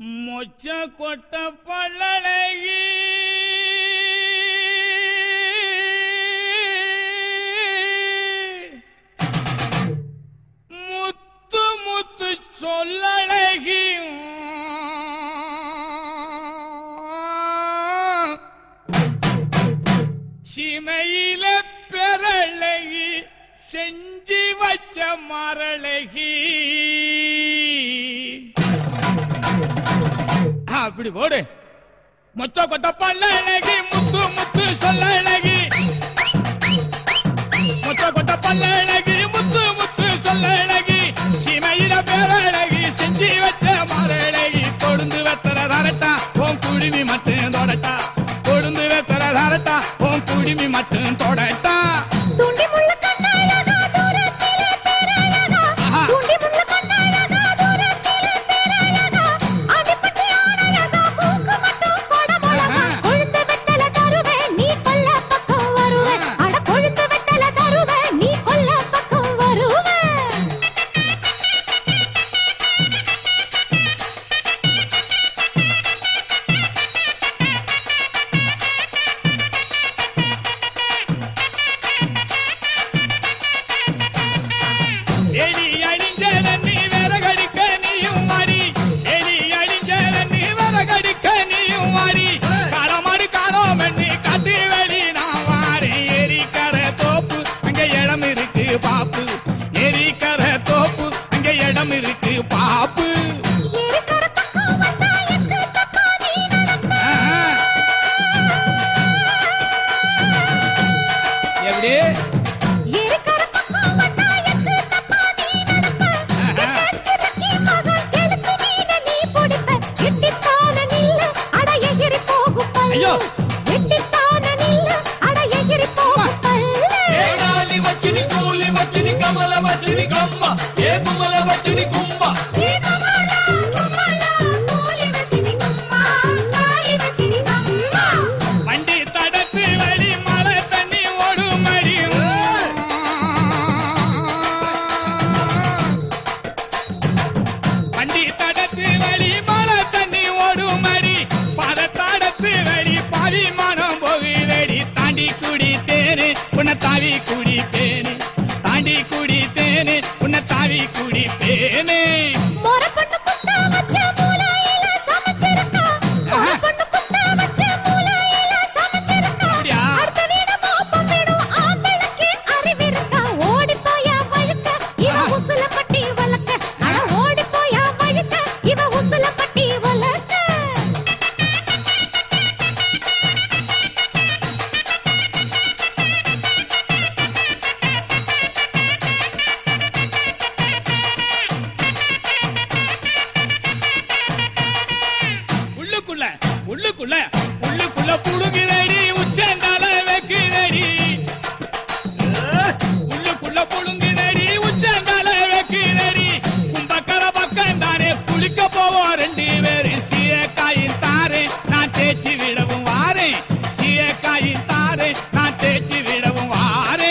மொச்ச கொட்ட பள்ளழகி முத்து முத்து சொல்லழகி சிமையில பெறழகி செஞ்சி வச்ச மரழகி அப்படி போடு. மொச்ச கொட்ட பள்ளழகி முத்து முத்து சொல்லழகி மொச்ச கொட்ட பள்ளழகி முத்து முத்து சொல்லழகி சிமையில பேரழகி செஞ்சி வச்ச மரழகி கொழுந்து வெத்தர தரட்டா உன் குடிமி மட்டும் தொடட்டா கொழுந்து வெத்தர தரட்டா உன் குடிமி மட்டும் தொடட்டா பாப்பு எரிக்கர தோப்பு அங்க இடம் இருக்கு பாப்பு எப்படி ஐயோ కమల వచని కమ్మ ఏ కుమల వచని కుమ్మ ఏ కమల కుమల కోలి వచని కుమ్మ కాలి వచని కమ్మ வண்டி தடத்து வழி மழை தண்ணி ஓடுமடி வண்டி தடத்து வழி மழை தண்ணி ஓடுமடி பதத்தடத்து வழி பரிமாணம் போகுதடி தாண்டி குடித்தேனே உன்னை தாவி குடித்தேனே தாண்டி குடித்தேனே உன்னை தாவி குடிப்பேனே மொரப்பட்டு குத்த வச்ச மூலையில சமைச்சிருக்கா மொரப்பட்டு குத்த வச்ச மூலையில சமைச்சிருக்கா அடுத்த வீட பாப்பம் விடும் ஆம்பளுக்கு அறிவிருக்கா ஓடி போயா வழுக்க இவ உசுல பட்டி வளக்க ஓடி போயா வழுக்க இவ உசுல பட்டி வளக்க உள்ளுக்குள்ள உள்ளுக்குள்ள புழுகிறடி உச்சந்தால வைக்கிறடி உள்ளுக்குள்ள புழுங்கிறடி உச்சந்தால வைக்கிறடி கும்பக்கர பக்கம் தானே குளிக்க போவோம் ரெண்டு பேரும் சீயக்காயின் தாரே நான் தேய்ச்சி விடவும் வாரேன் சீயக்காயின் தாரே நான் தேய்ச்சி விடவும் வாரேன்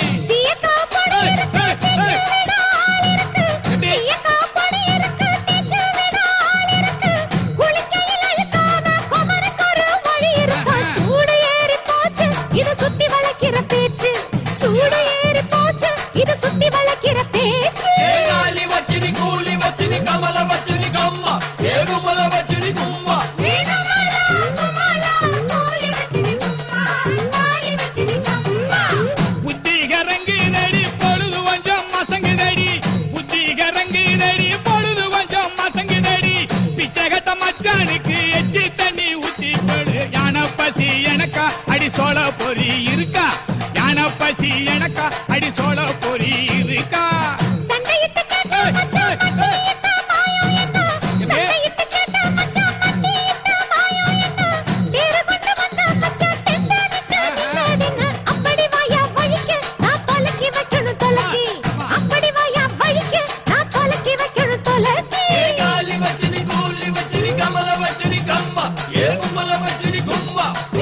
இது சுத்தி வளக்கிற பேச்சு சூடு ஏறி போச்சு இது சுத்தி வளக்கிற பேச்சு ஏகாலி வச்சினி கூலி வச்சினி கமல வச்சினி கம்மா ஏகுமல வச்சினி கும்மா ஏகுமல குமல கூலி வச்சினி கும்மா காலி வச்சினி கம்மா புத்தி கரங்குதடி பொழுது கொஞ்சம் மசங்குதடி புத்தி கரங்குதடி பொழுது கொஞ்சம் மசங்குதடி பிச்சைகட்ட மச்சானுக்கு எச்சி தண்ணி ஊத்தி போடு யான பசி எனக்கா அடி சோழ பொறி இருக்கா யான பசி எனக்கா அடி சோழ பொறி இருக்கா சண்டையிட்டு கேட்டா மச்சான் மண்டையிட்ட மாயம் என்ன சண்டையிட்டு கேட்டா மச்சான் மண்டையிட்ட மாயம் என்ன தேர கொண்டு வந்தா மச்சான் தெண்டனிட்டு நின்னாதீங்க அப்படி வாயா வழிக்கு நான் தொலக்கி வைக்கணும் தொலக்கி அப்படி வாயா வழிக்கு நான் தொலக்கி வைக்கணும் தொலக்கி ஏகாலி வச்சினி கூலி வச்சினி கமல வச்சினி கம்மா ஏகுமல வச்சினி கும்மா